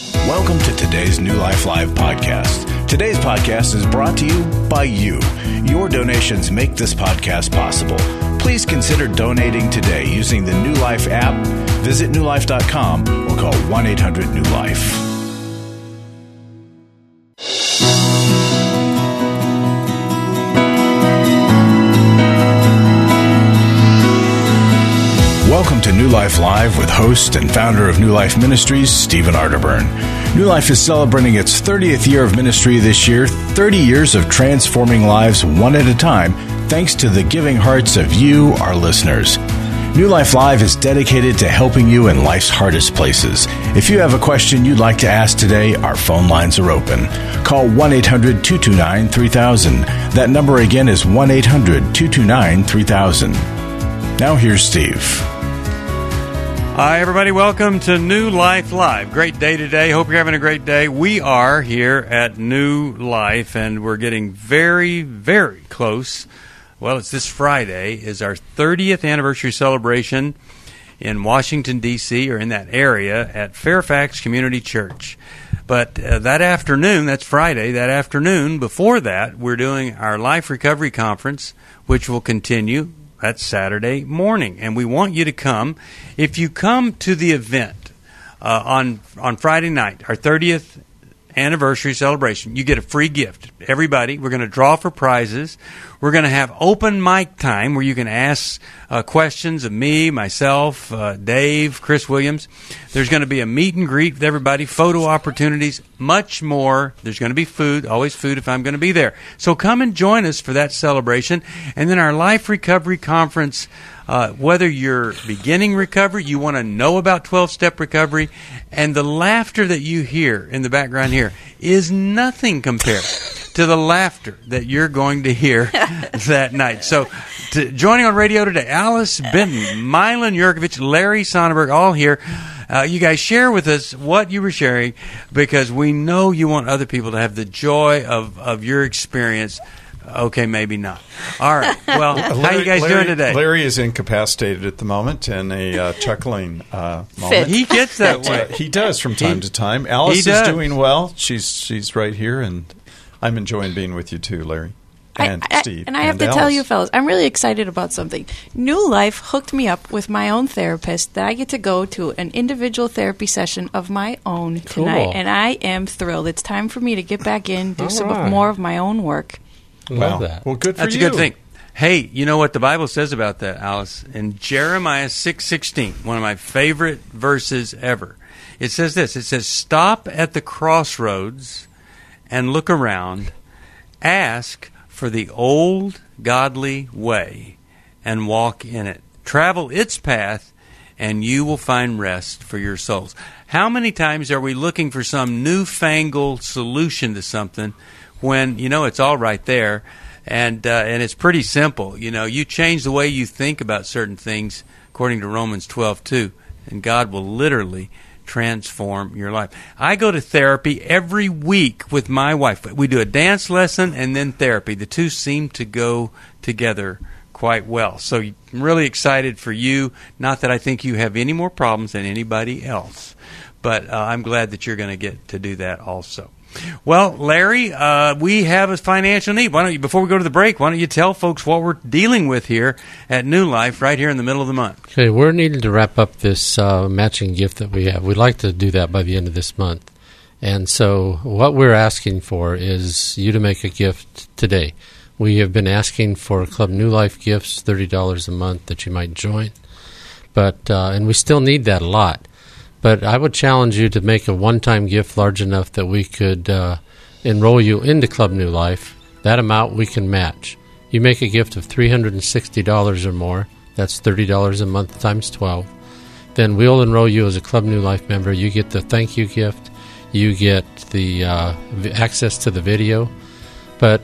Welcome to today's New Life Live podcast. Today's podcast is brought to you by you. Your donations make this podcast possible. Please consider donating today using the New Life app. Visit newlife.com or call 1-800-NEW-LIFE. Welcome to New Life Live with host and founder of New Life Ministries, Stephen Arterburn. New Life is celebrating its 30th year of ministry this year, 30 years of transforming lives one at a time, thanks to the giving hearts of you, our listeners. New Life Live is dedicated to helping you in life's hardest places. If you have a question you'd like to ask today, our phone lines are open. Call 1-800-229-3000. That number again is 1-800-229-3000. Now here's Steve. Hi, everybody. Welcome to New Life Live. Great day today. Hope you're having a great day. We are here at New Life, and we're getting very, very close. Well, it's this Friday is our 30th anniversary celebration in Washington, D.C., or in that area at Fairfax Community Church. But that afternoon, that's Friday, that afternoon, before that, we're doing our Life Recovery Conference, which will continue. That's Saturday morning, and we want you to come. If you come to the event on Friday night, our 30th anniversary celebration, you get a free gift. Everybody, we're going to draw for prizes. We're going to have open mic time where you can ask questions of me, myself, Dave, Chris Williams. There's going to be a meet and greet with everybody, photo opportunities, much more. There's going to be food, always food if I'm going to be there. So come and join us for that celebration. And then our Life Recovery Conference, whether you're beginning recovery, you want to know about 12-step recovery, and the laughter that you hear in the background here is nothing compared to the laughter that you're going to hear that night. So joining on radio today, Alice Benton, Milan Yurkovich, Larry Sonnenberg, all here. You guys share with us what you were sharing, because we know you want other people to have the joy of your experience. Okay, maybe not. All right. Well, how are you guys doing today? Larry is incapacitated at the moment in a chuckling moment. He gets that way. He does from time to time. Alice is doing well. She's right here, and I'm enjoying being with you too, Larry. And Steve. And I have to tell you, fellas, I'm really excited about something. New Life hooked me up with my own therapist that I get to go to an individual therapy session of my own tonight. And I am thrilled. It's time for me to get back in, do some more of my own work. Love that. Well, good for you. That's a good thing. Hey, you know what the Bible says about that, Alice? In Jeremiah 6:16, one of my favorite verses ever, it says this. It says, "Stop at the crossroads and look around. Ask for the old godly way and walk in it. Travel its path, and you will find rest for your souls." How many times are we looking for some newfangled solution to something when, it's all right there, and it's pretty simple. You change the way you think about certain things, according to Romans 12:2, and God will literally transform your life. I go to therapy every week with my wife. We do a dance lesson and then therapy. The two seem to go together quite well. So I'm really excited for you. Not that I think you have any more problems than anybody else, but I'm glad that you're going to get to do that also. Well, Larry, we have a financial need. Before we go to the break, why don't you tell folks what we're dealing with here at New Life right here in the middle of the month? Okay, we're needing to wrap up this matching gift that we have. We'd like to do that by the end of this month. And so what we're asking for is you to make a gift today. We have been asking for Club New Life gifts, $30 a month that you might join. But and we still need that a lot. But I would challenge you to make a one-time gift large enough that we could enroll you into Club New Life. That amount we can match. You make a gift of $360 or more. That's $30 a month times 12. Then we'll enroll you as a Club New Life member. You get the thank you gift. You get the access to the video. But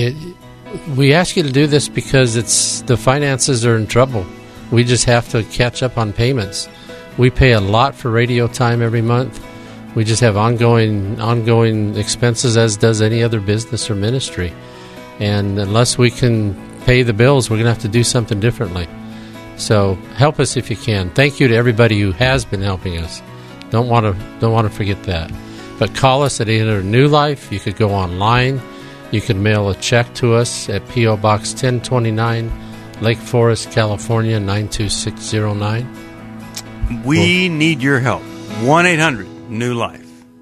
we ask you to do this because the finances are in trouble. We just have to catch up on payments. We pay a lot for radio time every month. We just have ongoing expenses, as does any other business or ministry. And unless we can pay the bills, we're going to have to do something differently. So help us if you can. Thank you to everybody who has been helping us. Don't want to forget that. But call us at 800-NEW-LIFE. You could go online. You can mail a check to us at P.O. Box 1029, Lake Forest, California, 92609. We need your help. 1-800-NEW-LIFE.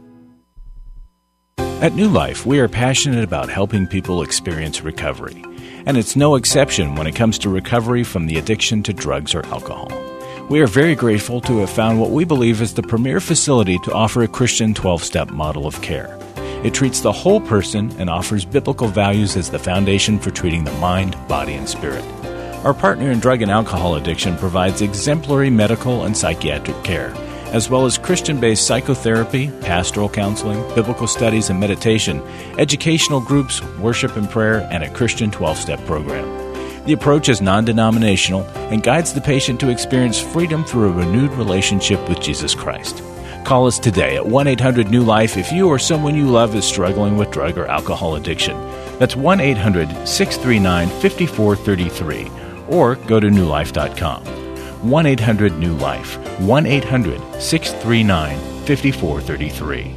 At New Life, we are passionate about helping people experience recovery. And it's no exception when it comes to recovery from the addiction to drugs or alcohol. We are very grateful to have found what we believe is the premier facility to offer a Christian 12-step model of care. It treats the whole person and offers biblical values as the foundation for treating the mind, body, and spirit. Our partner in drug and alcohol addiction provides exemplary medical and psychiatric care, as well as Christian-based psychotherapy, pastoral counseling, biblical studies and meditation, educational groups, worship and prayer, and a Christian 12-step program. The approach is non-denominational and guides the patient to experience freedom through a renewed relationship with Jesus Christ. Call us today at 1-800-NEW-LIFE if you or someone you love is struggling with drug or alcohol addiction. That's 1-800-639-5433, or go to newlife.com. 1-800-NEW-LIFE, 1-800-639-5433.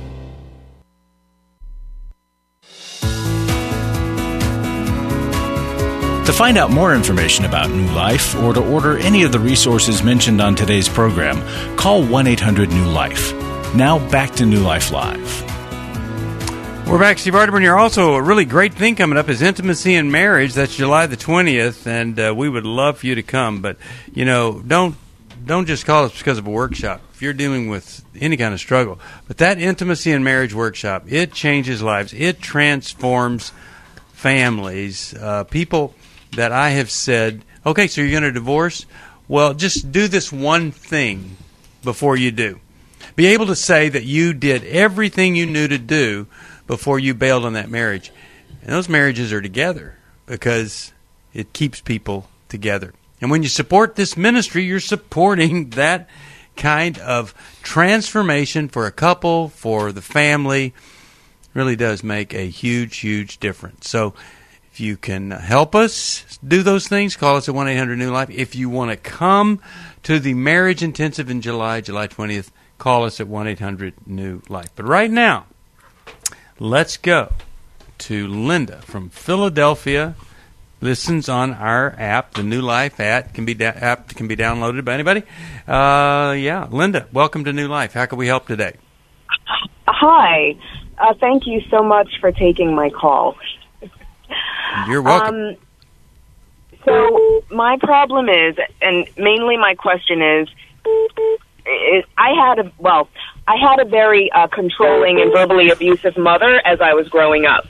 To find out more information about New Life or to order any of the resources mentioned on today's program, call 1-800-NEW-LIFE. Now back to New Life Live. We're back, Steve Arterburn. You're also a really great thing coming up is Intimacy in Marriage. That's July the 20th, and we would love for you to come. But, don't just call us because of a workshop. If you're dealing with any kind of struggle. But that Intimacy in Marriage workshop, it changes lives. It transforms families. People that I have said, okay, so you're going to divorce? Well, just do this one thing before you do. Be able to say that you did everything you knew to do before you bailed on that marriage. And those marriages are together because it keeps people together. And when you support this ministry, you're supporting that kind of transformation for a couple, for the family. It really does make a huge, huge difference. So if you can help us do those things, call us at 1-800-NEW-LIFE. If you want to come to the Marriage Intensive in July 20th, call us at 1-800-NEW-LIFE. But right now, let's go to Linda from Philadelphia. Listens on our app, the New Life app can be downloaded by anybody. Linda, welcome to New Life. How can we help today? Hi. Thank you so much for taking my call. You're welcome. So my problem is, and mainly my question is I had a very controlling and verbally abusive mother as I was growing up.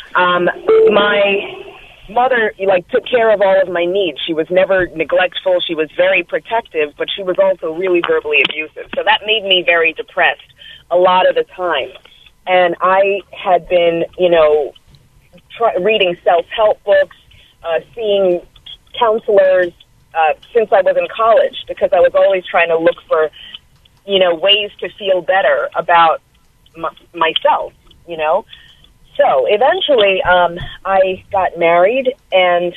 My mother took care of all of my needs. She was never neglectful. She was very protective, but she was also really verbally abusive. So that made me very depressed a lot of the time. And I had been, reading self-help books, seeing counselors since I was in college because I was always trying to look for, ways to feel better about myself, So eventually I got married and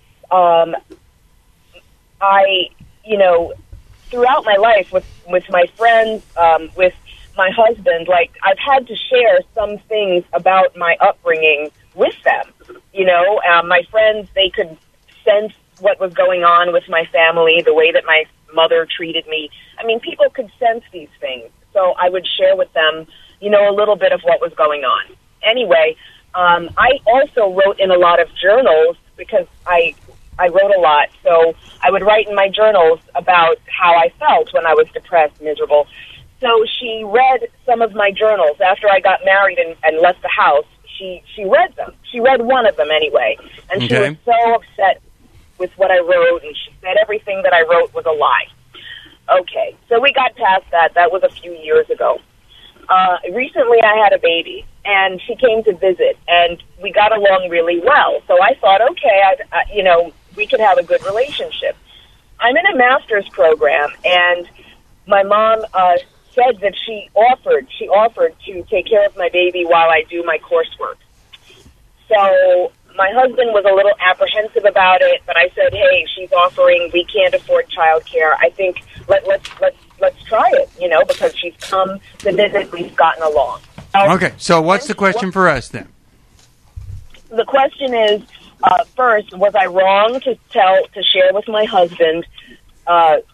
I, throughout my life with my friends, with my husband, I've had to share some things about my upbringing with them. My friends, they could sense what was going on with my family, the way that my mother treated me. I mean, people could sense these things. So I would share with them, a little bit of what was going on. Anyway, I also wrote in a lot of journals because I wrote a lot. So I would write in my journals about how I felt when I was depressed, miserable. So she read some of my journals after I got married and left the house. She read them. She read one of them anyway. And she was so upset with what I wrote, and she said everything that I wrote was a lie. Okay, so we got past that. That was a few years ago. Recently I had a baby, and she came to visit, and we got along really well. So I thought, okay, we could have a good relationship. I'm in a master's program, and my mom said that she offered to take care of my baby while I do my coursework. So my husband was a little apprehensive about it, but I said, hey, she's offering, we can't afford childcare. I think let's try it, because she's come to visit, we've gotten along. Okay, so what's the question for us then? The question is, first, was I wrong to share with my husband to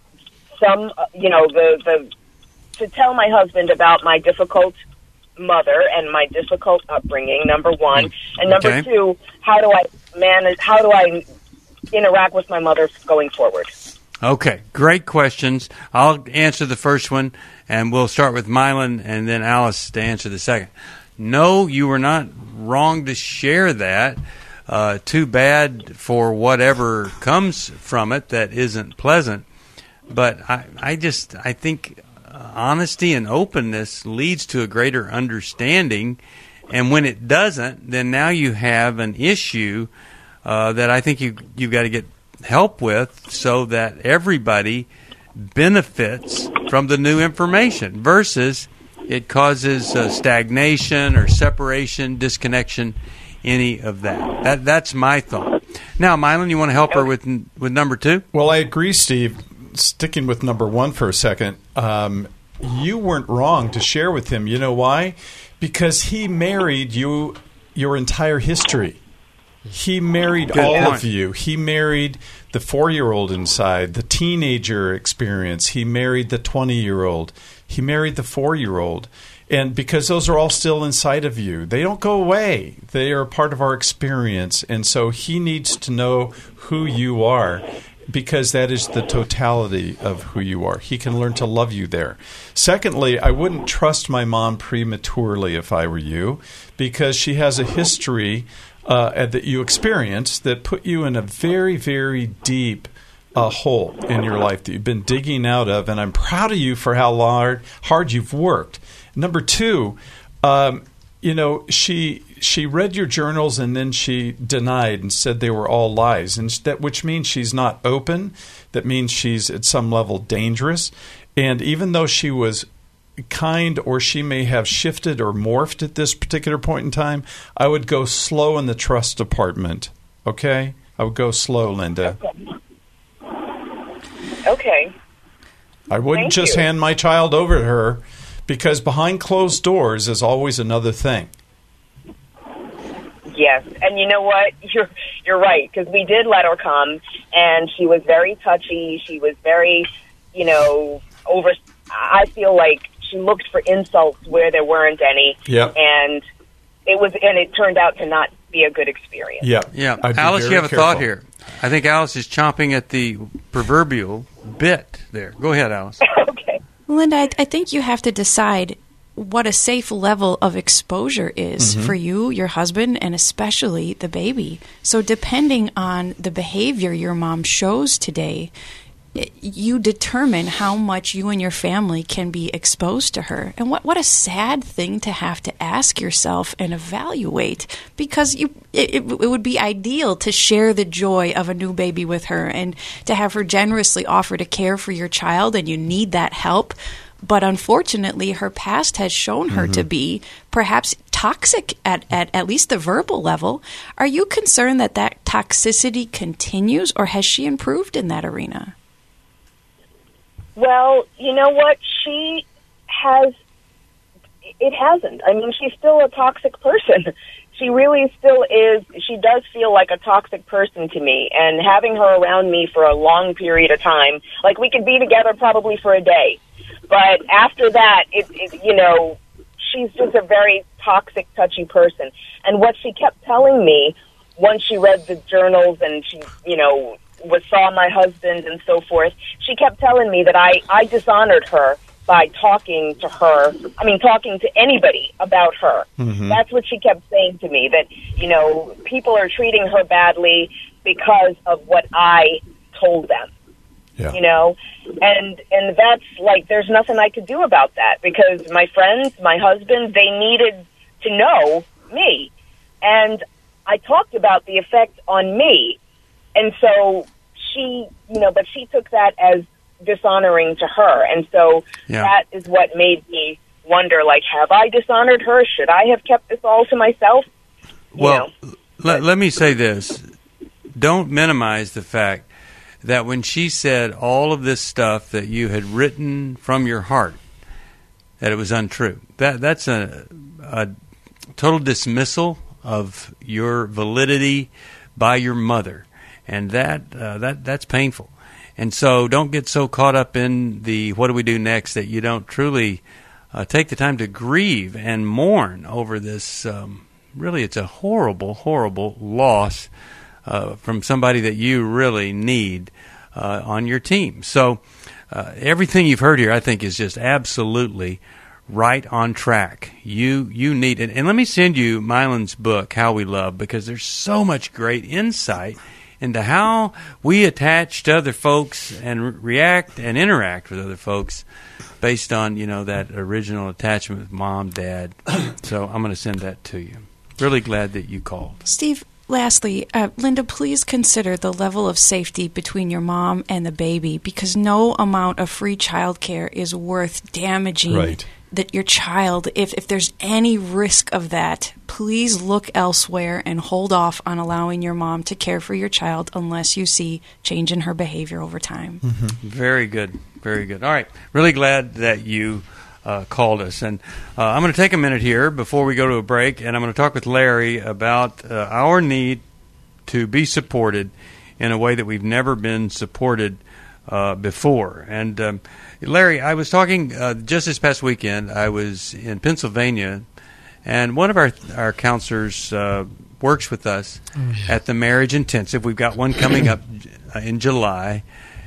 tell my husband about my difficult mother and my difficult upbringing, number one, and number two, how do I interact with my mother going forward? Okay, great questions. I'll answer the first one, and we'll start with Mylon and then Alice to answer the second. No, you were not wrong to share that. Too bad for whatever comes from it that isn't pleasant. But I think honesty and openness leads to a greater understanding. And when it doesn't, then now you have an issue that I think you've got to get help with so that everybody benefits from the new information versus it causes stagnation or separation, disconnection, any of that. That's my thought. Now, Mylon, you want to help her with number two? Well, I agree, Steve. Sticking with number one for a second, you weren't wrong to share with him. You know why? Because he married your entire history. He married all of you. He married the 4-year-old inside, the teenager experience. He married the 20-year-old. He married the 4-year-old. And because those are all still inside of you, they don't go away. They are a part of our experience. And so he needs to know who you are because that is the totality of who you are. He can learn to love you there. Secondly, I wouldn't trust my mom prematurely if I were you because she has a history that you experienced that put you in a very, very deep hole in your life that you've been digging out of, and I'm proud of you for how hard you've worked. Number two, she read your journals and then she denied and said they were all lies, and which means she's not open. That means she's at some level dangerous, and even though she was kind or she may have shifted or morphed at this particular point in time, I would go slow in the trust department. Okay? I would go slow, Linda. Okay. I wouldn't just hand my child over to her because behind closed doors is always another thing. Yes, and you know what? You're right, because we did let her come, and she was very touchy. She was very, I feel like she looked for insults where there weren't any. Yep. And it turned out to not be a good experience. Yeah. Alice, you have a thought here. I think Alice is chomping at the proverbial bit there. Go ahead, Alice. Okay. Linda, I think you have to decide what a safe level of exposure is for you, your husband, and especially the baby. So depending on the behavior your mom shows today, you determine how much you and your family can be exposed to her. And what a sad thing to have to ask yourself and evaluate, because it would be ideal to share the joy of a new baby with her and to have her generously offer to care for your child, and you need that help. But unfortunately, her past has shown her to be perhaps toxic at least the verbal level. Are you concerned that toxicity continues, or has she improved in that arena? Well, you know what? It hasn't. I mean, she's still a toxic person. She really still is. She does feel like a toxic person to me. And having her around me for a long period of time, like we could be together probably for a day. But after that, she's just a very toxic, touchy person. And what she kept telling me once she read the journals and she, saw my husband and so forth, she kept telling me that I dishonored her by talking to anybody about her. That's what she kept saying to me, that, people are treating her badly because of what I told them. Yeah. And that's like, there's nothing I could do about that, because my friends, my husband, they needed to know me. And I talked about the effect on me. And so she, but she took that as dishonoring to her. And so that is what made me wonder, like, have I dishonored her? Should I have kept this all to myself? Well, let me say this. Don't minimize the fact that when she said all of this stuff that you had written from your heart, that it was untrue. That's a a total dismissal of your validity by your mother, and that's painful. And so don't get so caught up in the what do we do next that you don't truly take the time to grieve and mourn over this. Really, it's a horrible, horrible loss from somebody that you really need on your team. So everything you've heard here, I think, is just absolutely right on track. You need it. And let me send you Mylan's book, How We Love, because there's so much great insight into how we attach to other folks and react and interact with other folks based on, that original attachment with mom, dad. So I'm going to send that to you. Really glad that you called. Steve, lastly, Linda, please consider the level of safety between your mom and the baby, because no amount of free childcare is worth damaging that your child. If there's any risk of that, please look elsewhere and hold off on allowing your mom to care for your child unless you see change in her behavior over time. Mm-hmm. Very good. Very good. All right. Really glad that you called us. And I'm going to take a minute here before we go to a break, and I'm going to talk with Larry about our need to be supported in a way that we've never been supported before. And Larry, I was talking just this past weekend. I was in Pennsylvania, and one of our counselors works with us at the Marriage Intensive. We've got one coming up in July.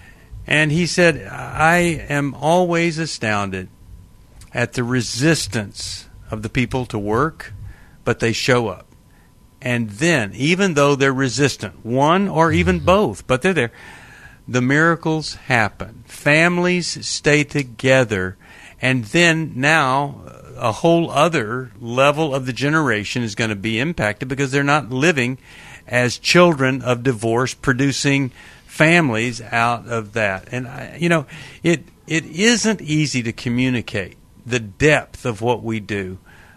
And he said, I am always astounded at the resistance of the people to work, but they show up. And then, even though they're resistant, one or even both, but they're there, the miracles happen. Families stay together, and then now a whole other level of the generation is going to be impacted because they're not living as children of divorce, producing families out of that. And, it isn't easy to communicate the depth of what we do.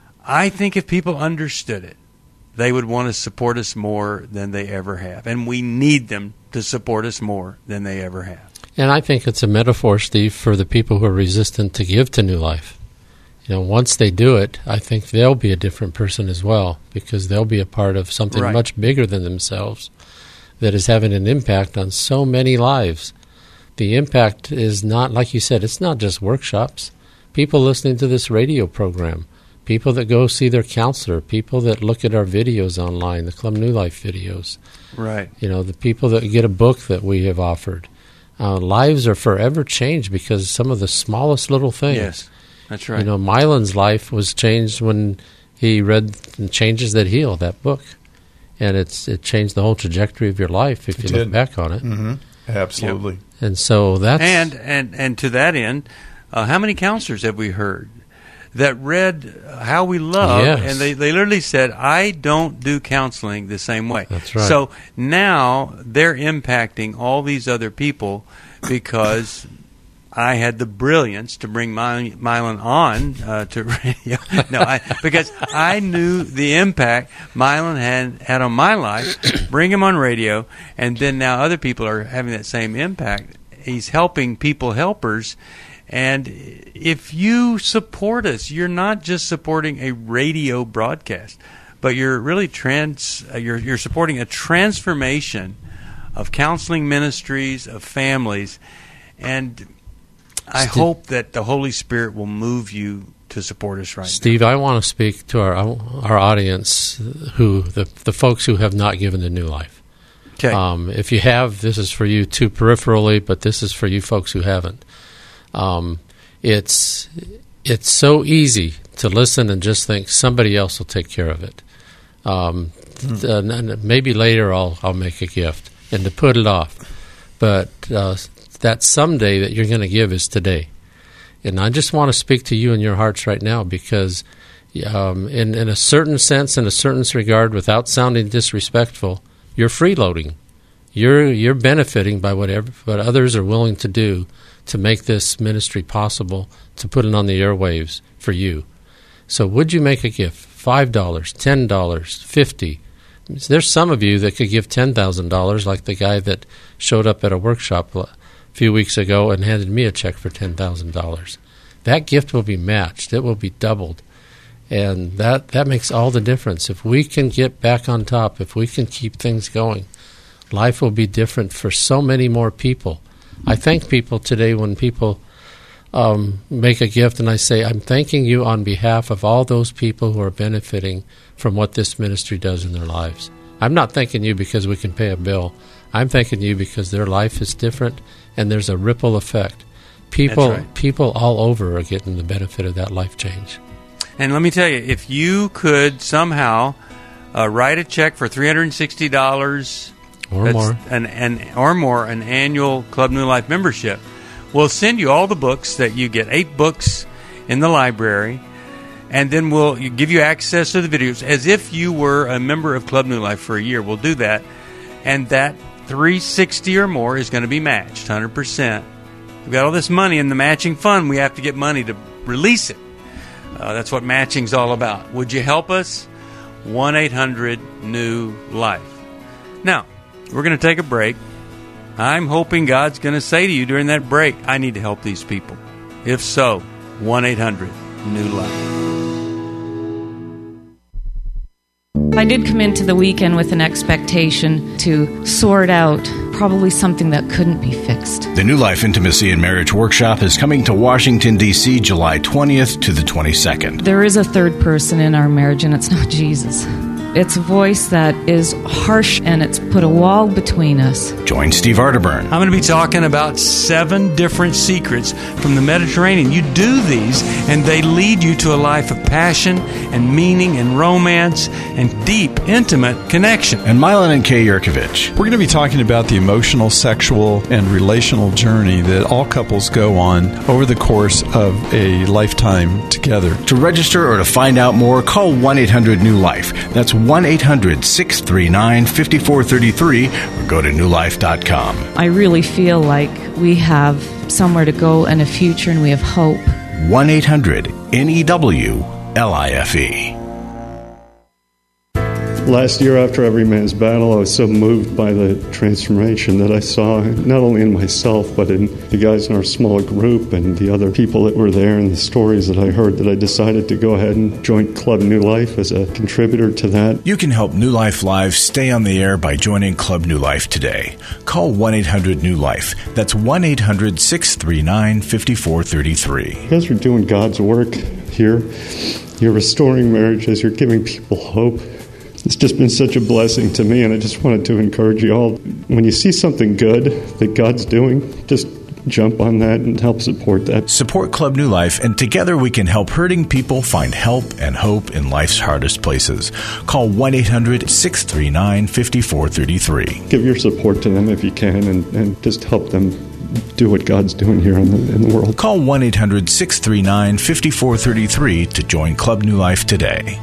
I think if people understood it, they would want to support us more than they ever have. And we need them to support us more than they ever have. And I think it's a metaphor, Steve, for the people who are resistant to give to New Life. Once they do it, I think they'll be a different person as well, because they'll be a part of something much bigger than themselves that is having an impact on so many lives. The impact is not, like you said, it's not just workshops. People listening to this radio program, people that go see their counselor, people that look at our videos online, the Club New Life videos. Right. The people that get a book that we have offered. Lives are forever changed because of some of the smallest little things. Yes, that's right. Mylan's life was changed when he read Changes That Heal, that book. And it changed the whole trajectory of your life if you look back on it. Mm-hmm. Absolutely. Yep. And so that's... And to that end, how many counselors have we heard that read How We Love, and they literally said, I don't do counseling the same way. That's right. So now they're impacting all these other people because I had the brilliance to bring Mylan on to radio. Because I knew the impact Mylan had on my life, bring him on radio, and then now other people are having that same impact. He's helping people helpers. And if you support us, you're not just supporting a radio broadcast, but you're really you're supporting a transformation of counseling ministries, of families, and I hope that the Holy Spirit will move you to support us right Steve, now. I want to speak to our audience, the folks who have not given to New Life. Okay. If you have, this is for you too peripherally, but this is for you folks who haven't. It's so easy to listen and just think somebody else will take care of it. Maybe later I'll make a gift, and to put it off. But that someday that you're going to give is today. And I just want to speak to you in your hearts right now because in a certain sense, in a certain regard, without sounding disrespectful, you're freeloading. You're benefiting by what others are willing to do to make this ministry possible, to put it on the airwaves for you. So would you make a gift? $5, $10, $50? There's some of you that could give $10,000, like the guy that showed up at a workshop a few weeks ago and handed me a check for $10,000. That gift will be matched. It will be doubled. And that makes all the difference. If we can get back on top, if we can keep things going, life will be different for so many more people. I thank people today when people make a gift, and I say, I'm thanking you on behalf of all those people who are benefiting from what this ministry does in their lives. I'm not thanking you because we can pay a bill. I'm thanking you because their life is different, and there's a ripple effect. People all over are getting the benefit of that life change. And let me tell you, if you could somehow write a check for $360 or more, an annual Club New Life membership, we'll send you all the books that you get, 8 books in the library, and then we'll give you access to the videos as if you were a member of Club New Life for a year. We'll do that, and that $360 or more is going to be matched 100%. We've got all this money in the matching fund. We have to get money to release it. That's what matching's all about. Would you help us? 1-800-NEW-LIFE. Now, we're going to take a break. I'm hoping God's going to say to you during that break, I need to help these people. If so, 1-800-NEW-LIFE. I did come into the weekend with an expectation to sort out probably something that couldn't be fixed. The New Life Intimacy and Marriage Workshop is coming to Washington, D.C., July 20th to the 22nd. There is a third person in our marriage, and it's not Jesus. It's a voice that is harsh, and it's put a wall between us. Join Steve Arterburn. I'm going to be talking about 7 different secrets from the Mediterranean. You do these, and they lead you to a life of passion and meaning and romance and deep, intimate connection. And Milan and Kay Yurkovich. We're going to be talking about the emotional, sexual, and relational journey that all couples go on over the course of a lifetime together. To register or to find out more, call 1-800-NEW-LIFE. That's 1-800-639-5433 or go to newlife.com. I really feel like we have somewhere to go and a future, and we have hope. 1-800-NEW-LIFE. Last year, after Every Man's Battle, I was so moved by the transformation that I saw, not only in myself, but in the guys in our small group and the other people that were there and the stories that I heard, that I decided to go ahead and join Club New Life as a contributor to that. You can help New Life Live stay on the air by joining Club New Life today. Call 1-800-NEW-LIFE. That's 1-800-639-5433. You guys are doing God's work here. You're restoring marriages. You're giving people hope. It's just been such a blessing to me, and I just wanted to encourage you all. When you see something good that God's doing, just jump on that and help support that. Support Club New Life, and together we can help hurting people find help and hope in life's hardest places. Call 1-800-639-5433. Give your support to them if you can, and just help them do what God's doing here in the world. Call 1-800-639-5433 to join Club New Life today.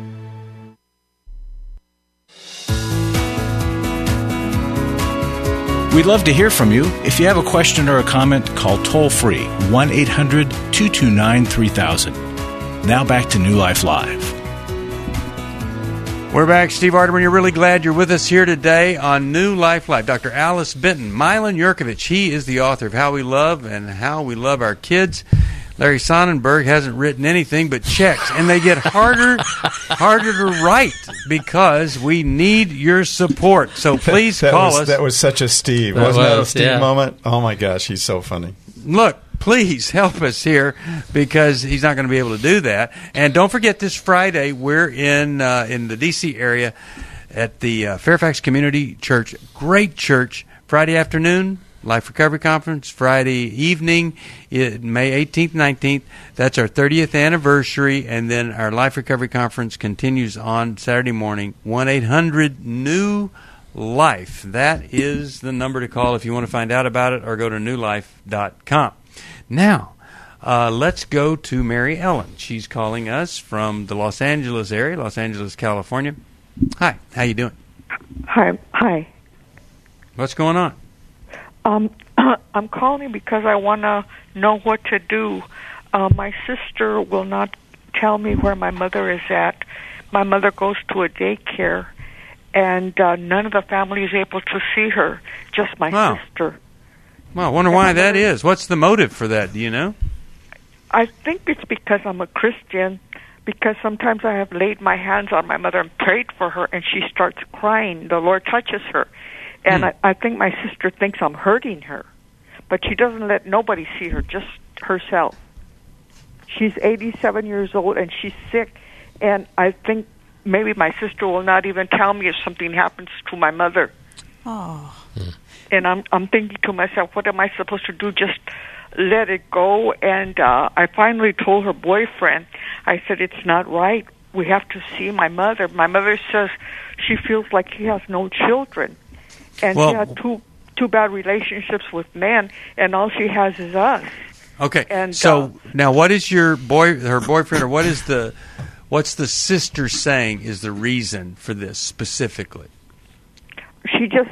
We'd love to hear from you. If you have a question or a comment, call toll-free 1-800-229-3000. Now back to New Life Live. We're back. Steve Arterburn. You're really glad you're with us here today on New Life Live. Dr. Alice Benton, Milan Yurkovich. He is the author of How We Love and How We Love Our Kids. Larry Sonnenberg hasn't written anything but checks, and they get harder to write because we need your support. So please call us. That was such a Steve. Wasn't that a Steve moment? Oh, my gosh, he's so funny. Look, please help us here because he's not going to be able to do that. And don't forget, this Friday, we're in the D.C. area at the Fairfax Community Church. Great church. Friday afternoon, Life Recovery Conference. Friday evening, May 18th, 19th. That's our 30th anniversary. And then our Life Recovery Conference continues on Saturday morning. 1-800-NEW-LIFE. That is the number to call if you want to find out about it, or go to newlife.com. Now, let's go to Mary Ellen. She's calling us from the Los Angeles area, Los Angeles, California. Hi, how you doing? Hi. What's going on? I'm calling because I want to know what to do. My sister will not tell me where my mother is at. My mother goes to a daycare, and none of the family is able to see her, just my sister. Well, I wonder why that is. What's the motive for that? Do you know? I think it's because I'm a Christian, because sometimes I have laid my hands on my mother and prayed for her, and she starts crying. The Lord touches her. And I think my sister thinks I'm hurting her. But she doesn't let nobody see her, just herself. She's 87 years old, and she's sick. And I think maybe my sister will not even tell me if something happens to my mother. Oh. And I'm thinking to myself, what am I supposed to do? Just let it go? And I finally told her boyfriend, I said, it's not right. We have to see my mother. My mother says she feels like she has no children. And she had two bad relationships with men, and all she has is us. Okay. And so now, what is her boyfriend, or what's the sister saying is the reason for this specifically? She just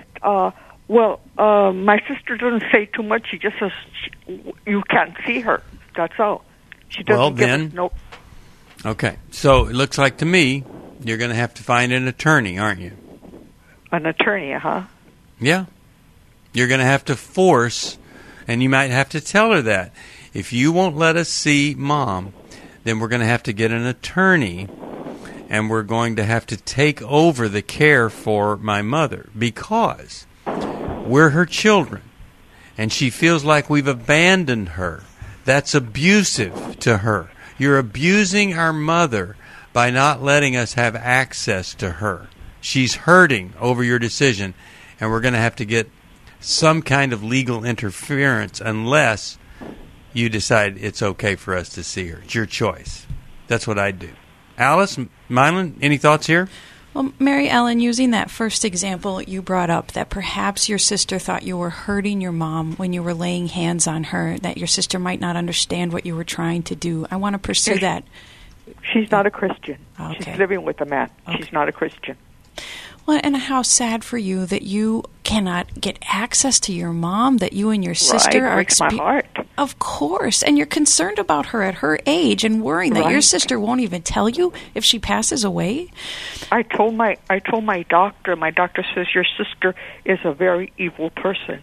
my sister doesn't say too much. She just says you can't see her. That's all. She doesn't give us no. Okay. So it looks like to me you're going to have to find an attorney, aren't you? An attorney, huh? Yeah. You're going to have to force, and you might have to tell her that. If you won't let us see Mom, then we're going to have to get an attorney, and we're going to have to take over the care for my mother because we're her children, and she feels like we've abandoned her. That's abusive to her. You're abusing our mother by not letting us have access to her. She's hurting over your decision, and we're going to have to get some kind of legal interference unless you decide it's okay for us to see her. It's your choice. That's what I'd do. Alice, Mylan, any thoughts here? Well, Mary Ellen, using that first example you brought up, that perhaps your sister thought you were hurting your mom when you were laying hands on her, that your sister might not understand what you were trying to do. I want to pursue that. She's not a Christian. Okay. She's living with a man. Okay. She's not a Christian. Well, and how sad for you that you cannot get access to your mom, that you and your sister are breaks my heart. Of course, and you're concerned about her at her age and worrying that your sister won't even tell you if she passes away. I told my doctor. My doctor says your sister is a very evil person.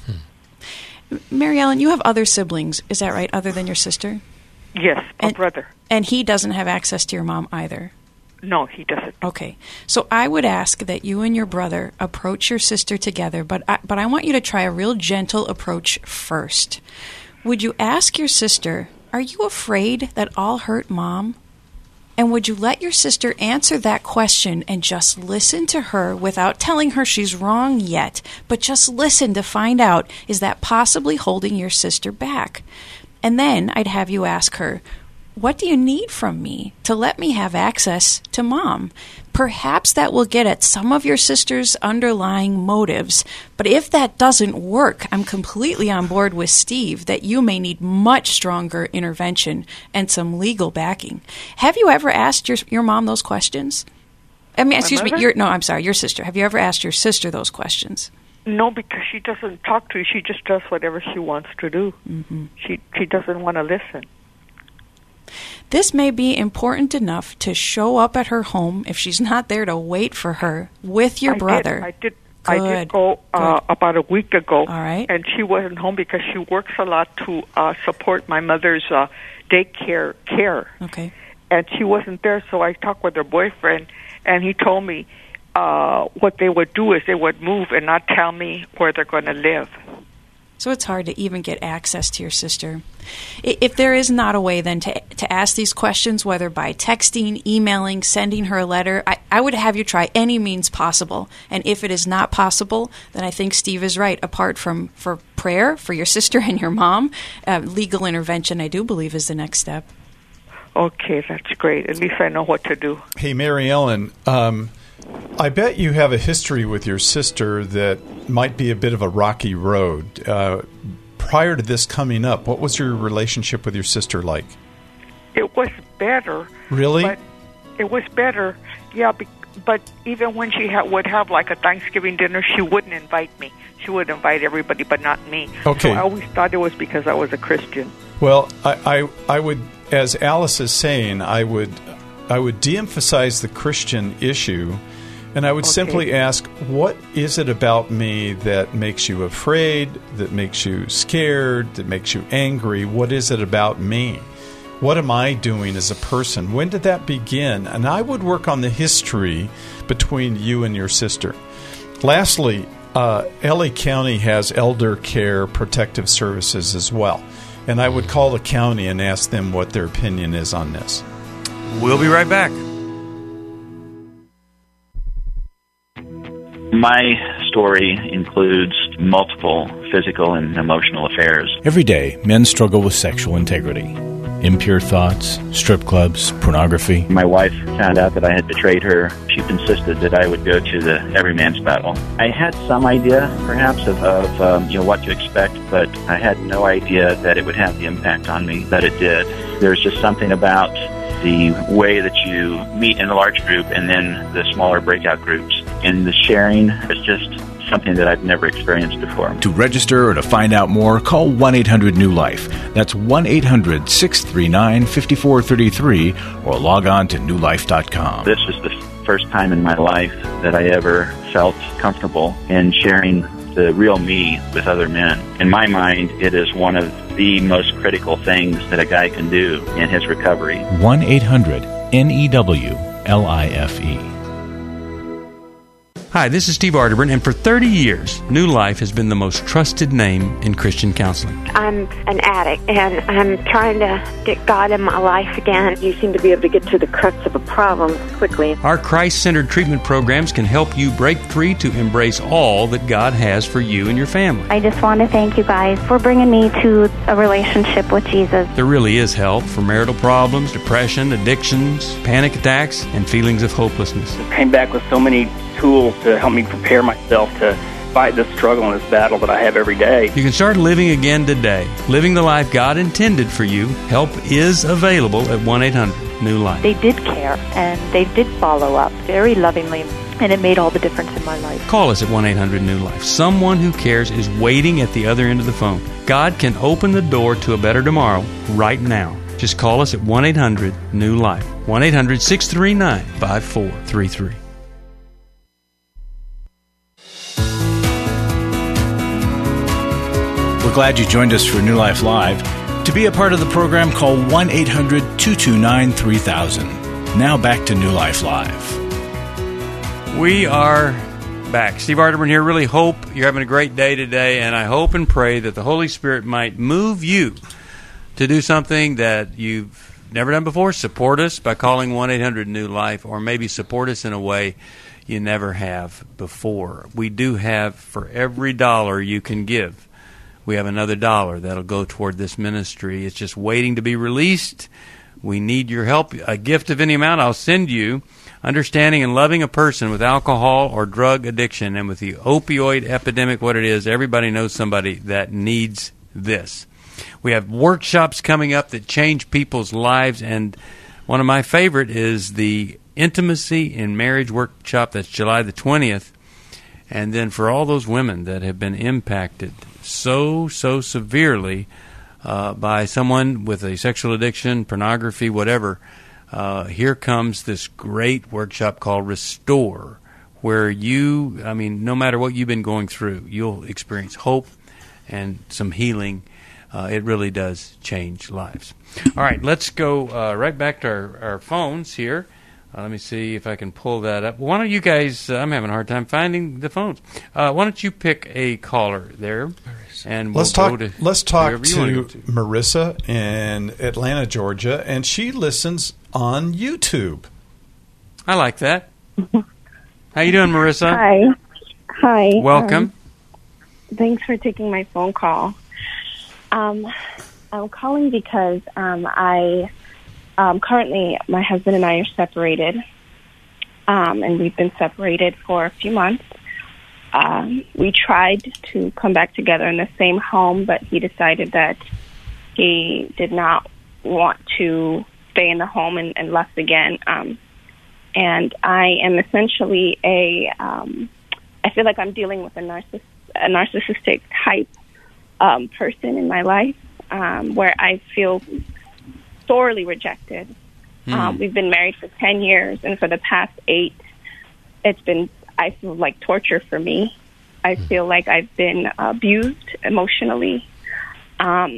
Mary Ellen, you have other siblings, is that right, other than your sister? Yes, a brother. And he doesn't have access to your mom either? No, he doesn't. Okay. So I would ask that you and your brother approach your sister together, but I want you to try a real gentle approach first. Would you ask your sister, are you afraid that I'll hurt Mom? And would you let your sister answer that question and just listen to her without telling her she's wrong yet, but just listen to find out, is that possibly holding your sister back? And then I'd have you ask her, what do you need from me to let me have access to Mom? Perhaps that will get at some of your sister's underlying motives. But if that doesn't work, I'm completely on board with Steve that you may need much stronger intervention and some legal backing. Have you ever asked your mom those questions? I mean, excuse me, your sister. Have you ever asked your sister those questions? No, because she doesn't talk to you. She just does whatever she wants to do. Mm-hmm. She doesn't want to listen. This may be important enough to show up at her home if she's not there to wait for her with your brother. I did go about a week ago, all right. And she wasn't home because she works a lot to support my mother's daycare care. Okay. And she wasn't there, so I talked with her boyfriend, and he told me what they would do is they would move and not tell me where they're going to live. So it's hard to even get access to your sister. If there is not a way then to ask these questions, whether by texting, emailing, sending her a letter, I would have you try any means possible. And if it is not possible, then I think Steve is right. Apart from for prayer for your sister and your mom, legal intervention, I do believe, is the next step. Okay, that's great. At least I know what to do. Hey, Mary Ellen, I bet you have a history with your sister that might be a bit of a rocky road. Prior to this coming up, what was your relationship with your sister like? It was better. Really? But it was better, yeah. But even when she would have like a Thanksgiving dinner, she wouldn't invite me. She would invite everybody, but not me. Okay. So I always thought it was because I was a Christian. Well, I would, as Alice is saying, I would de-emphasize the Christian issue. And I would simply ask, what is it about me that makes you afraid, that makes you scared, that makes you angry? What is it about me? What am I doing as a person? When did that begin? And I would work on the history between you and your sister. Lastly, LA County has elder care protective services as well. And I would call the county and ask them what their opinion is on this. We'll be right back. My story includes multiple physical and emotional affairs. Every day, men struggle with sexual integrity. Impure thoughts, strip clubs, pornography. My wife found out that I had betrayed her. She insisted that I would go to the every man's battle. I had some idea, perhaps, of what to expect, but I had no idea that it would have the impact on me that it did. There's just something about the way that you meet in a large group and then the smaller breakout groups. And the sharing is just something that I've never experienced before. To register or to find out more, call 1-800-NEW-LIFE. That's 1-800-639-5433 or log on to newlife.com. This is the first time in my life that I ever felt comfortable in sharing the real me with other men. In my mind, it is one of the most critical things that a guy can do in his recovery. 1-800-NEW-LIFE. Hi, this is Steve Arterburn, and for 30 years, New Life has been the most trusted name in Christian counseling. I'm an addict, and I'm trying to get God in my life again. You seem to be able to get to the crux of a problem quickly. Our Christ-centered treatment programs can help you break free to embrace all that God has for you and your family. I just want to thank you guys for bringing me to a relationship with Jesus. There really is help for marital problems, depression, addictions, panic attacks, and feelings of hopelessness. I came back with so many tools to help me prepare myself to fight this struggle and this battle that I have every day. You can start living again today, living the life God intended for you. Help is available at 1-800-NEW-LIFE. They did care, and they did follow up very lovingly, and it made all the difference in my life. Call us at 1-800-NEW-LIFE. Someone who cares is waiting at the other end of the phone. God can open the door to a better tomorrow right now. Just call us at 1-800-NEW-LIFE. 1-800-639-5433. We're glad you joined us for New Life Live. To be a part of the program, call 1-800-229-3000. Now back to New Life Live. We are back. Steve Arterburn here. Really hope you're having a great day today, and I hope and pray that the Holy Spirit might move you to do something that you've never done before. Support us by calling 1-800-NEW-LIFE, or maybe support us in a way you never have before. We do have, for every dollar you can give, we have another dollar that'll go toward this ministry. It's just waiting to be released. We need your help. A gift of any amount I'll send you. Understanding and loving a person with alcohol or drug addiction, and with the opioid epidemic, what it is, everybody knows somebody that needs this. We have workshops coming up that change people's lives, and one of my favorite is the Intimacy in Marriage workshop. That's July the 20th. And then for all those women that have been impacted so severely by someone with a sexual addiction, pornography, whatever, here comes this great workshop called Restore, where no matter what you've been going through, you'll experience hope and some healing. It really does change lives. All right, let's go right back to our phones here. Let me see if I can pull that up. Why don't you guys, I'm having a hard time finding the phones. Why don't you pick a caller there, and let's talk to Marissa in Atlanta, Georgia, and she listens on YouTube. I like that. How you doing, Marissa? Hi. Welcome. Thanks for taking my phone call. I'm calling because currently my husband and I are separated, and we've been separated for a few months. We tried to come back together in the same home, but he decided that he did not want to stay in the home and left again. And I am essentially I feel like I'm dealing with a narcissistic type person in my life, where I feel sorely rejected. We've been married for 10 years, and for the past 8, I feel like torture for me. I feel like I've been abused emotionally.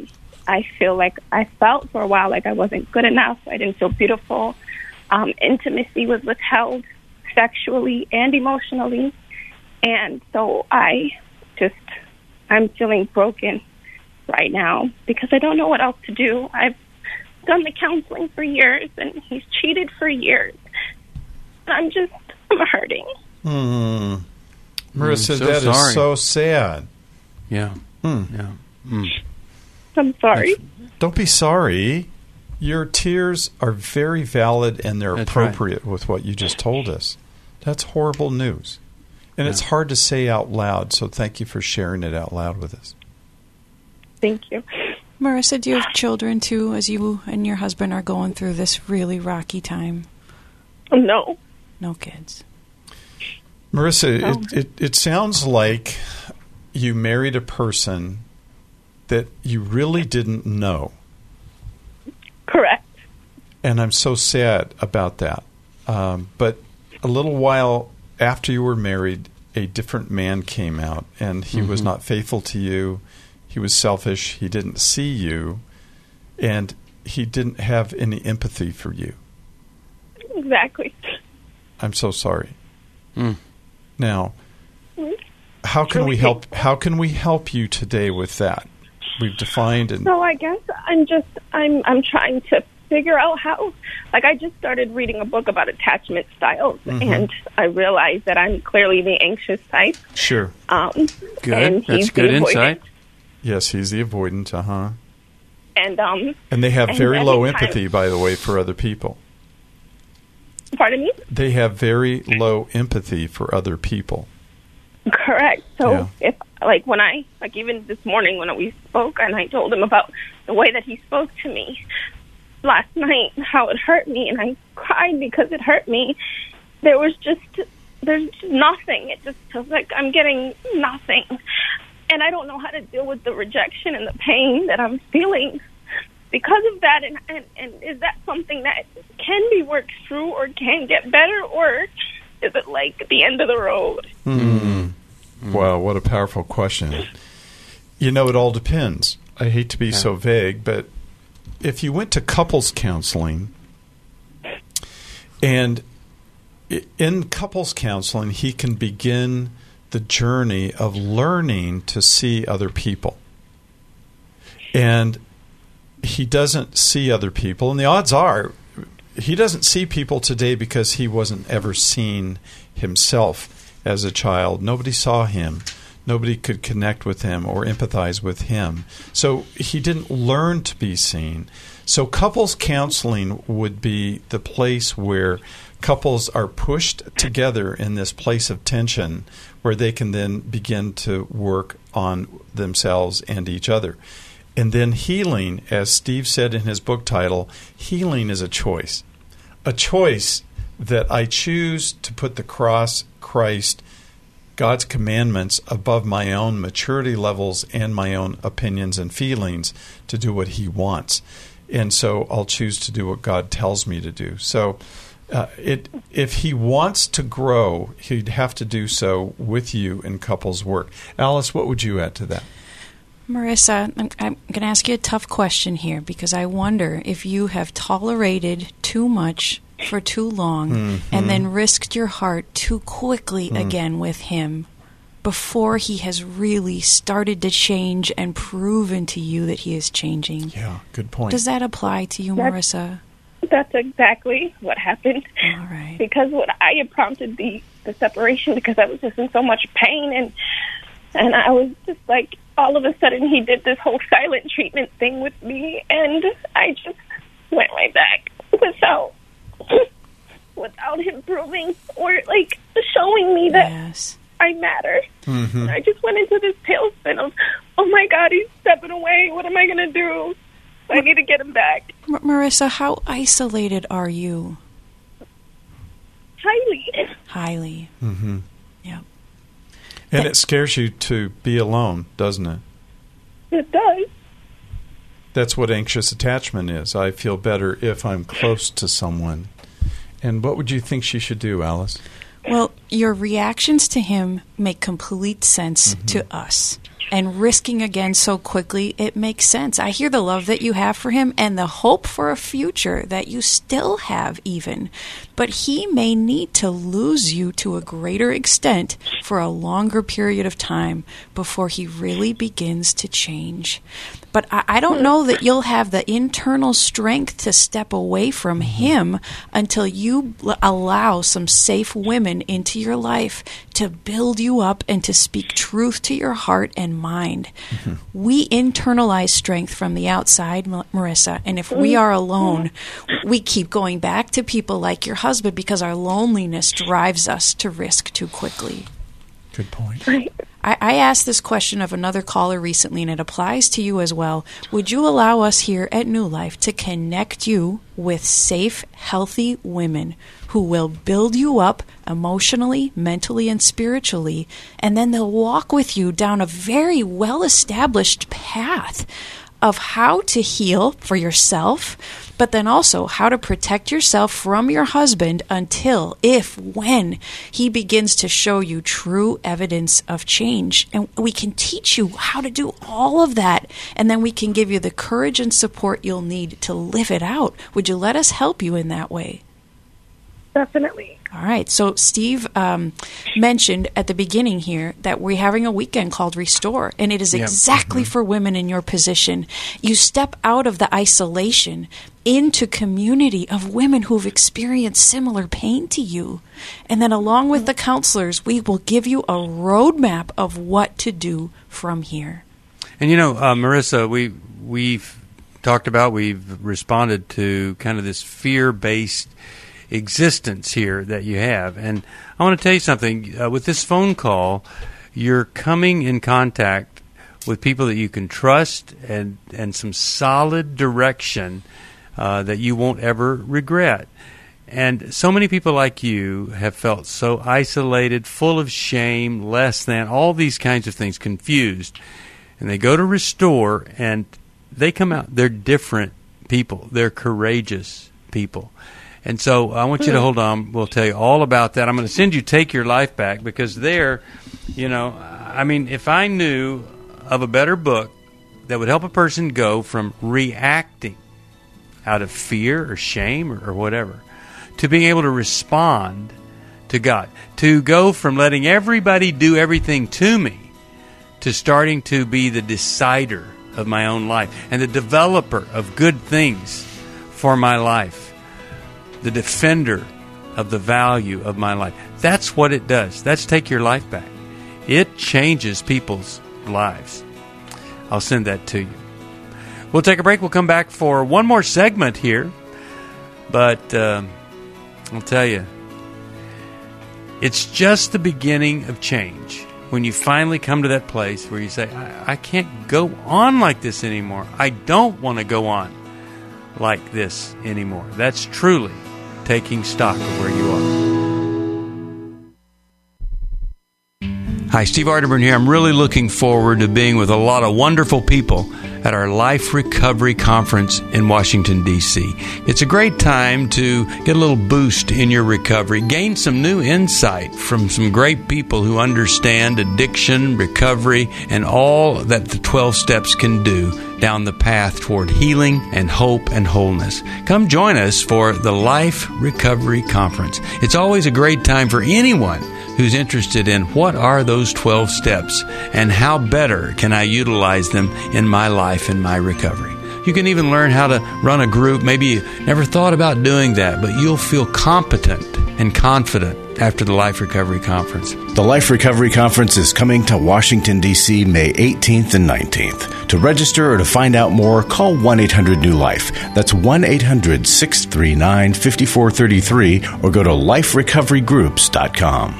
I felt for a while like I wasn't good enough. I didn't feel beautiful. Intimacy was withheld sexually and emotionally. And so I'm feeling broken right now because I don't know what else to do. I've done the counseling for years, and he's cheated for years. I'm hurting. Marissa, that is so sad. Yeah. Yeah. I'm sorry. Don't be sorry. Your tears are very valid, and they're appropriate with what you just told us. That's horrible news. And it's hard to say out loud, so thank you for sharing it out loud with us. Thank you. Marissa, do you have children, too, as you and your husband are going through this really rocky time? No. No kids. Marissa, it sounds like you married a person that you really didn't know. Correct. And I'm so sad about that. But a little while after you were married, a different man came out, and he was not faithful to you. He was selfish. He didn't see you, and he didn't have any empathy for you. Exactly. I'm so sorry. Now, how can we help? How can we help you today with that? We've defined and. So I guess I'm trying to figure out how. Like, I just started reading a book about attachment styles, and I realized that I'm clearly the anxious type. Sure. Good. That's good insight. Yes, he's the avoidant. And they have very low empathy, by the way, for other people. Pardon me? They have very low empathy for other people. Correct. So if even this morning when we spoke, and I told him about the way that he spoke to me last night, how it hurt me, and I cried because it hurt me. There's nothing. It just feels like I'm getting nothing. And I don't know how to deal with the rejection and the pain that I'm feeling because of that. And is that something that can be worked through or can get better, or is it like the end of the road? Wow, what a powerful question. It all depends. I hate to be so vague, but if you went to couples counseling, and in couples counseling, he can begin the journey of learning to see other people. And he doesn't see other people, and the odds are he doesn't see people today because he wasn't ever seen himself as a child. Nobody saw him. Nobody could connect with him or empathize with him. So he didn't learn to be seen. So couples counseling would be the place where couples are pushed together in this place of tension where they can then begin to work on themselves and each other. And then healing, as Steve said in his book title, healing is a choice. A choice that I choose to put the cross, Christ, God's commandments above my own maturity levels and my own opinions and feelings to do what he wants. And so I'll choose to do what God tells me to do. So if he wants to grow, he'd have to do so with you in couples work. Alice, what would you add to that? Marissa, I'm going to ask you a tough question here because I wonder if you have tolerated too much for too long and then risked your heart too quickly again with him before he has really started to change and proven to you that he is changing. Yeah, good point. Does that apply to you, Marissa? That's exactly what happened. All right. Because what I had prompted the separation because I was just in so much pain and I was just like, all of a sudden he did this whole silent treatment thing with me and I just went right back without him proving or like showing me that I matter. And I just went into this tailspin of, oh my God, he's stepping away. What am I going to do? I need to get him back. Marissa, how isolated are you? Highly. Yeah. And it scares you to be alone, doesn't it? It does. That's what anxious attachment is. I feel better if I'm close to someone. And what would you think she should do, Alice? Well, your reactions to him make complete sense to us. and risking again so quickly, it makes sense. I hear the love that you have for him and the hope for a future that you still have even. But he may need to lose you to a greater extent for a longer period of time before he really begins to change. But I don't know that you'll have the internal strength to step away from him until you allow some safe women into your life to build you up and to speak truth to your heart and mind. Mm-hmm. We internalize strength from the outside, Marissa, and if we are alone, we keep going back to people like your husband because our loneliness drives us to risk too quickly. Good point. Right. I asked this question of another caller recently, and it applies to you as well. Would you allow us here at New Life to connect you with safe, healthy women who will build you up emotionally, mentally, and spiritually, and then they'll walk with you down a very well-established path of how to heal for yourself, but then also how to protect yourself from your husband until, when he begins to show you true evidence of change. And we can teach you how to do all of that, and then we can give you the courage and support you'll need to live it out. Would you let us help you in that way? Definitely. All right. So Steve mentioned at the beginning here that we're having a weekend called Restore, and it is exactly for women in your position. You step out of the isolation into community of women who've experienced similar pain to you. And then along with the counselors, we will give you a roadmap of what to do from here. And Marissa, we've talked about, we've responded to kind of this fear-based existence here that you have. And I want to tell you something. With this phone call, you're coming in contact with people that you can trust and some solid direction that you won't ever regret. And so many people like you have felt so isolated, full of shame, less than, all these kinds of things, confused. And they go to Restore, and they come out. They're different people. They're courageous people. And so I want you to hold on. We'll tell you all about that. I'm going to send you Take Your Life Back, because there, if I knew of a better book that would help a person go from reacting out of fear or shame or whatever to being able to respond to God, to go from letting everybody do everything to me to starting to be the decider of my own life and the developer of good things for my life, the defender of the value of my life. That's what it does. That's Take Your Life Back. It changes people's lives. I'll send that to you. We'll take a break. We'll come back for one more segment here. But I'll tell you, it's just the beginning of change. When you finally come to that place where you say, I can't go on like this anymore. I don't want to go on like this anymore. That's truly taking stock of where you are. Hi, Steve Arterburn here. I'm really looking forward to being with a lot of wonderful people at our Life Recovery Conference in Washington, D.C. It's a great time to get a little boost in your recovery, gain some new insight from some great people who understand addiction, recovery, and all that the 12 steps can do down the path toward healing and hope and wholeness. Come join us for the Life Recovery Conference. It's always a great time for anyone who's interested in what are those 12 steps and how better can I utilize them in my life and my recovery. You can even learn how to run a group. Maybe you never thought about doing that, but you'll feel competent and confident after the Life Recovery Conference. The Life Recovery Conference is coming to Washington, D.C. May 18th and 19th. To register or to find out more, call 1-800-NEW-LIFE. That's 1-800-639-5433, or go to liferecoverygroups.com.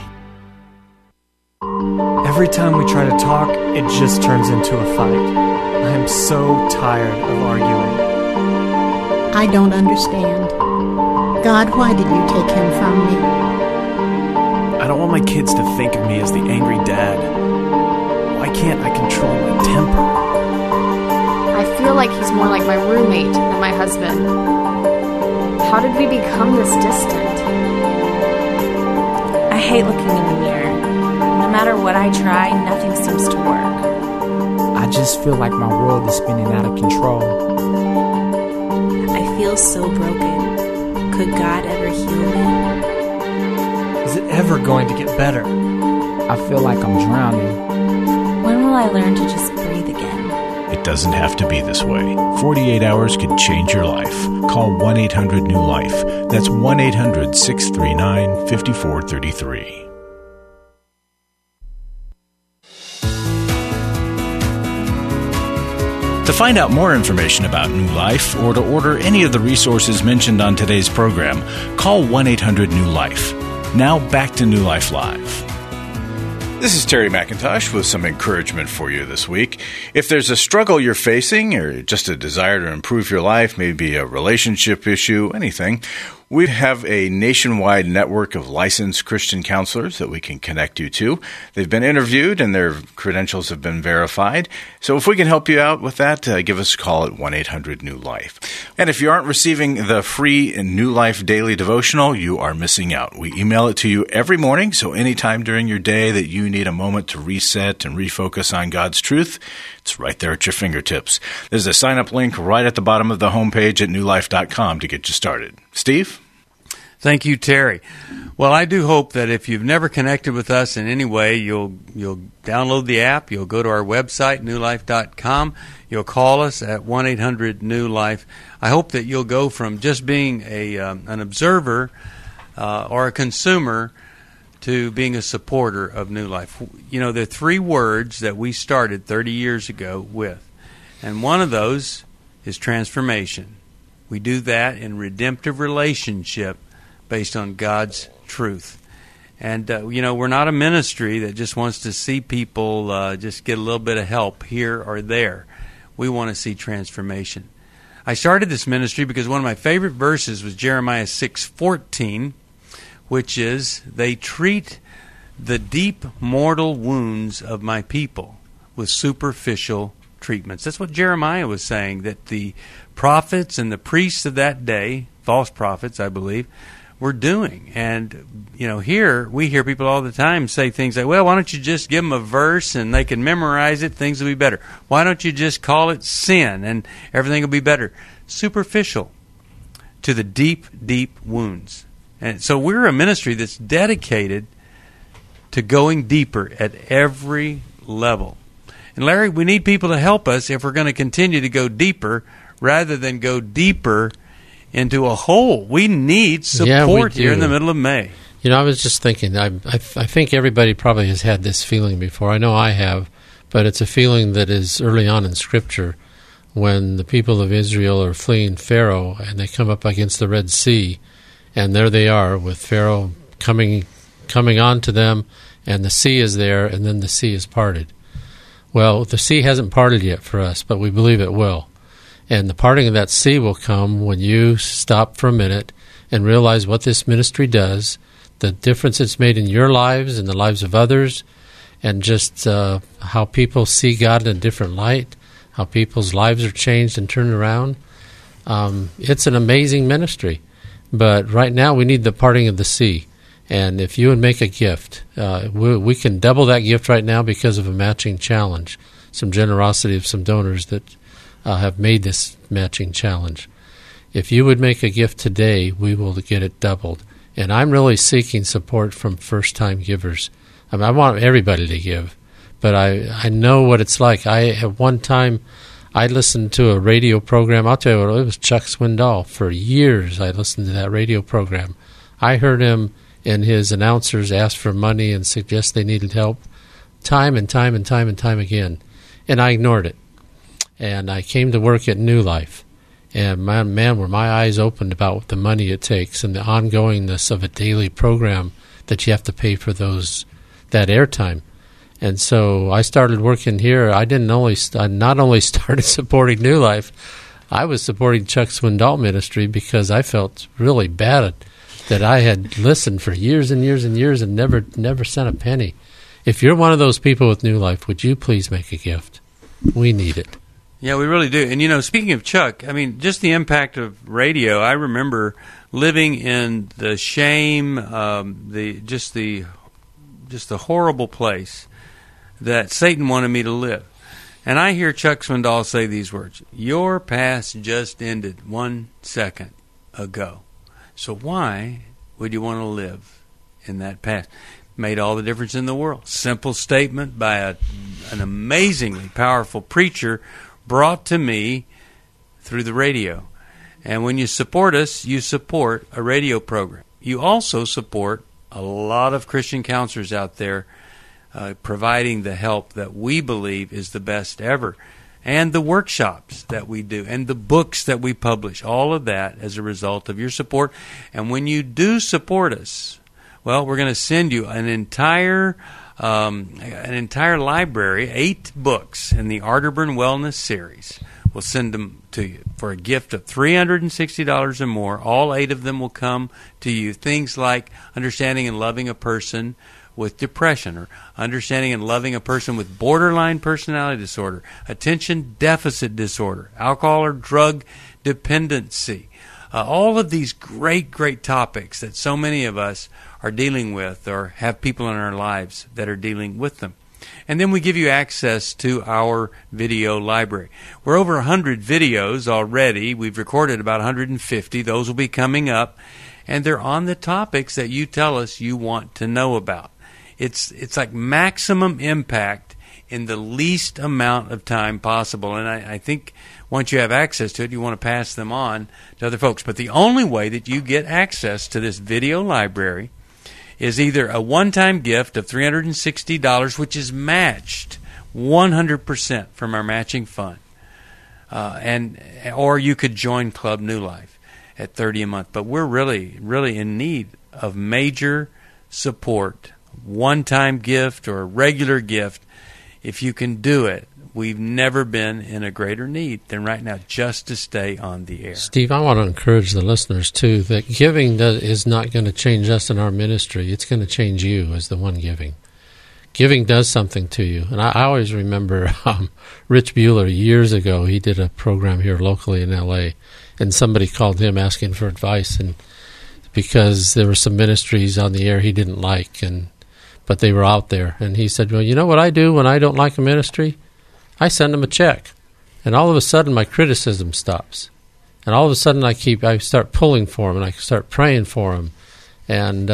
Every time we try to talk, it just turns into a fight. I am so tired of arguing. I don't understand. God, why did you take him from me? I don't want my kids to think of me as the angry dad. Why can't I control my temper? I feel like he's more like my roommate than my husband. How did we become this distant? I hate looking in the mirror. No matter what I try, nothing seems to work. just feel like my world is spinning out of control. I feel so broken. Could God ever heal me? Is it ever going to get better? I feel like I'm drowning. When will I learn to just breathe again? It doesn't have to be this way. 48 hours could change your life. Call 1-800-NEW-LIFE. That's 1-800-639-5433. To find out more information about New Life or to order any of the resources mentioned on today's program, call 1-800-NEW-LIFE. Now back to New Life Live. This is Terry McIntosh with some encouragement for you this week. If there's a struggle you're facing or just a desire to improve your life, maybe a relationship issue, anything, we have a nationwide network of licensed Christian counselors that we can connect you to. They've been interviewed and their credentials have been verified. So if we can help you out with that, give us a call at 1-800-NEW-LIFE. And if you aren't receiving the free New Life Daily Devotional, you are missing out. We email it to you every morning, so anytime during your day that you need a moment to reset and refocus on God's truth, it's right there at your fingertips. There's a sign-up link right at the bottom of the homepage at newlife.com to get you started. Steve? Thank you, Terry. Well, I do hope that if you've never connected with us in any way, you'll download the app, you'll go to our website, newlife.com, you'll call us at 1-800-NEW-LIFE. I hope that you'll go from just being an observer or a consumer to being a supporter of New Life. You know, there are 3 words that we started 30 years ago with, and one of those is transformation. We do that in redemptive relationship based on God's truth. And, we're not a ministry that just wants to see people just get a little bit of help here or there. We want to see transformation. I started this ministry because one of my favorite verses was Jeremiah 6:14, which is, they treat the deep mortal wounds of my people with superficial treatments. That's what Jeremiah was saying, that the prophets and the priests of that day, false prophets, I believe, were doing. And, here we hear people all the time say things like, well, why don't you just give them a verse and they can memorize it, things will be better. Why don't you just call it sin and everything will be better? Superficial to the deep, deep wounds. And so we're a ministry that's dedicated to going deeper at every level. And Larry, we need people to help us if we're going to continue to go deeper rather than go deeper into a hole. We need support here in the middle of May. I was just thinking, I think everybody probably has had this feeling before. I know I have, but it's a feeling that is early on in Scripture when the people of Israel are fleeing Pharaoh and they come up against the Red Sea, and there they are with Pharaoh coming on to them, and the sea is there, and then the sea is parted. Well, the sea hasn't parted yet for us, but we believe it will. And the parting of that sea will come when you stop for a minute and realize what this ministry does, the difference it's made in your lives and the lives of others, and just how people see God in a different light, how people's lives are changed and turned around. It's an amazing ministry. But right now we need the parting of the sea. And if you would make a gift, we can double that gift right now because of a matching challenge, some generosity of some donors that have made this matching challenge. If you would make a gift today, we will get it doubled. And I'm really seeking support from first-time givers. I want everybody to give, but I know what it's like. At one time, I listened to a radio program. I'll tell you what, it was Chuck Swindoll. For years, I listened to that radio program. I heard him and his announcers ask for money and suggest they needed help time and time and time and time again. And I ignored it. And I came to work at New Life. And man, were my eyes opened about the money it takes and the ongoingness of a daily program that you have to pay for that airtime. And so I started working here. I not only started supporting New Life, I was supporting Chuck Swindoll Ministry because I felt really bad that I had listened for years and years and years and never sent a penny. If you're one of those people with New Life, would you please make a gift? We need it. Yeah, we really do. And, speaking of Chuck, just the impact of radio, I remember living in the shame, the horrible place that Satan wanted me to live. And I hear Chuck Swindoll say these words, your past just ended 1 second ago. So why would you want to live in that past? Made all the difference in the world. Simple statement by an amazingly powerful preacher brought to me through the radio. And when you support us, you support a radio program. You also support a lot of Christian counselors out there providing the help that we believe is the best ever, and the workshops that we do, and the books that we publish, all of that as a result of your support. And when you do support us, well, we're going to send you an entire library, 8 books in the Arterburn Wellness Series. We'll send them to you for a gift of $360 or more. All 8 of them will come to you. Things like Understanding and Loving a Person with Depression, or Understanding and Loving a Person with Borderline Personality Disorder, Attention Deficit Disorder, Alcohol or Drug Dependency. All of these great topics that so many of us are dealing with, or have people in our lives that are dealing with them. And then we give you access to our video library. We're over 100 videos already. We've recorded about 150. Those will be coming up. And they're on the topics that you tell us you want to know about. It's like maximum impact in the least amount of time possible. And I think once you have access to it, you want to pass them on to other folks. But the only way that you get access to this video library is either a one-time gift of $360, which is matched 100% from our matching fund, or you could join Club New Life at $30 a month. But we're really in need of major support, one-time gift or a regular gift. If you can do it, we've never been in a greater need than right now just to stay on the air. Steve, I want to encourage the listeners, too, that giving is not going to change us in our ministry. It's going to change you as the one giving. Giving does something to you. And I always remember Rich Bueller years ago. He did a program here locally in L.A., and somebody called him asking for advice, and because there were some ministries on the air he didn't like, but they were out there. And he said, well, you know what I do when I don't like a ministry? I send them a check, and all of a sudden my criticism stops, and all of a sudden I start pulling for them, and I start praying for them, and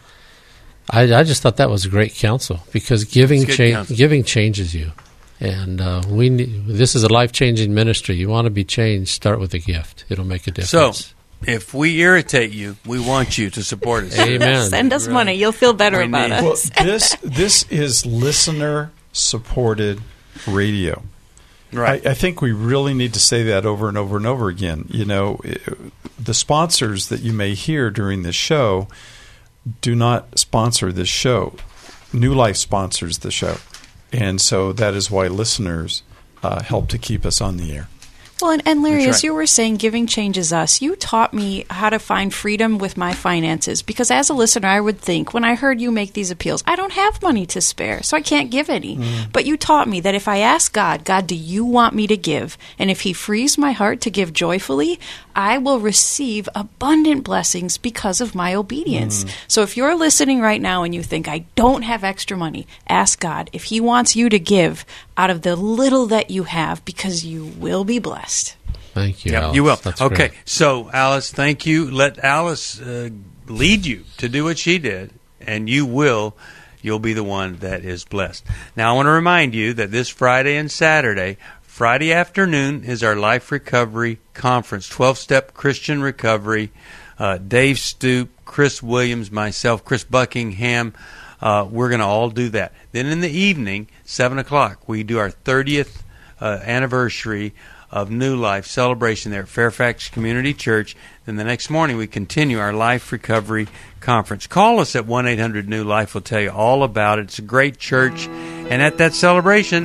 I just thought that was great counsel, because giving changes you, and this is a life-changing ministry. You want to be changed, start with a gift. It'll make a difference. So, if we irritate you, we want you to support us. Amen. Send us money. You'll feel better about us. Well, this is listener-supported radio. Right. I think we really need to say that over and over and over again. You know, the sponsors that you may hear during this show do not sponsor this show. New Life sponsors the show. And so that is why listeners help to keep us on the air. Well, and Larry, That's as you were saying, giving changes us. You taught me how to find freedom with my finances, because as a listener, I would think, when I heard you make these appeals, I don't have money to spare, so I can't give any. But you taught me that if I ask God, do you want me to give? And if He frees my heart to give joyfully, I will receive abundant blessings because of my obedience. So if you're listening right now and you think, I don't have extra money, ask God if He wants you to give out of the little that you have, because you will be blessed. Thank you, Yep, Alice. you will. That's Okay, great. so Alice, thank you. Let Alice lead you to do what she did, and you'll be the one that is blessed. Now, I want to remind you that this Friday and Saturday, Friday afternoon is our Life Recovery Conference, 12-Step Christian Recovery. Dave Stoop, Chris Williams, myself, Chris Buckingham, we're going to all do that. Then in the evening, 7 o'clock, we do our 30th anniversary of New Life celebration there at Fairfax Community Church. Then the next morning we continue our Life Recovery Conference. Call us at 1-800-NEW-LIFE. We'll tell you all about it. It's a great church. And at that celebration,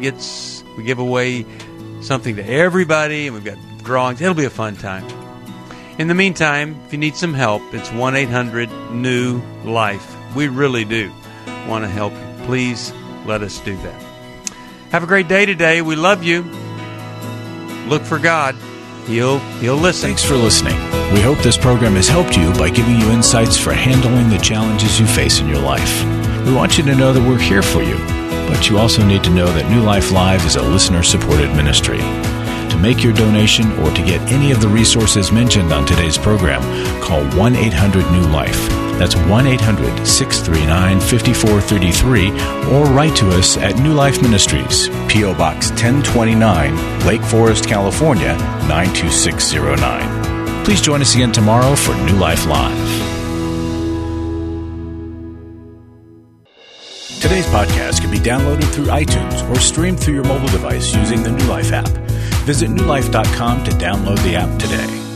we give away something to everybody, and we've got drawings. It'll be a fun time. In the meantime, if you need some help, it's 1-800-NEW-LIFE. We really do want to help you. Please let us do that. Have a great day today. We love you. Look for God. He'll listen. Thanks for listening. We hope this program has helped you by giving you insights for handling the challenges you face in your life. We want you to know that we're here for you. But you also need to know that New Life Live is a listener-supported ministry. To make your donation or to get any of the resources mentioned on today's program, call 1-800-NEW-LIFE. That's 1-800-639-5433, or write to us at New Life Ministries, P.O. Box 1029, Lake Forest, California, 92609. Please join us again tomorrow for New Life Live. Today's podcast can be downloaded through iTunes or streamed through your mobile device using the New Life app. Visit newlife.com to download the app today.